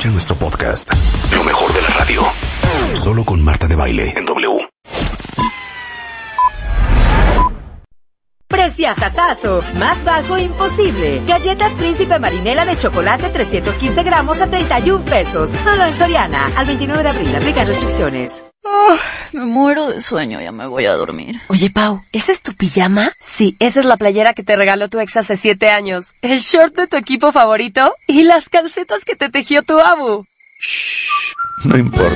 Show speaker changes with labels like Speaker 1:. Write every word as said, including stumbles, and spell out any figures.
Speaker 1: Escucha nuestro podcast, lo mejor de la radio. Solo con Marta de Baile en W.
Speaker 2: Preciasasazo, más bajo imposible. Galletas Príncipe Marinela de chocolate trescientos quince gramos a treinta y un pesos. Solo en Soriana, al veintinueve de abril. Aplican restricciones.
Speaker 3: Oh, me muero de sueño, ya me voy a dormir.
Speaker 4: Oye, Pau, ¿esa es tu pijama? Sí, esa es la playera que te regaló tu ex hace siete años. El short de tu equipo favorito y las calcetas que te tejió tu abu.
Speaker 1: Shh, no importa.